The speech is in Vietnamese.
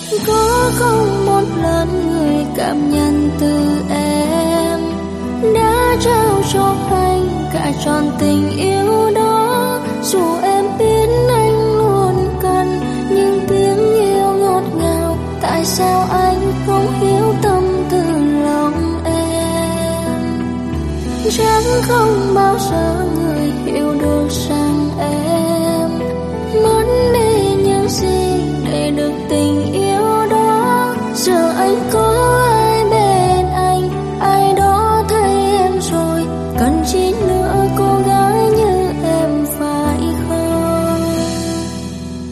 Có không một lần người cảm nhận từ em đã trao cho anh cả trọn tình yêu đó. Dù em biết anh luôn cần những tiếng yêu ngọt ngào, tại sao anh không hiểu tâm tư lòng em? Chắc không bao giờ người hiểu được rằng em mất đi những gì để được tình yêu đó. Giờ anh có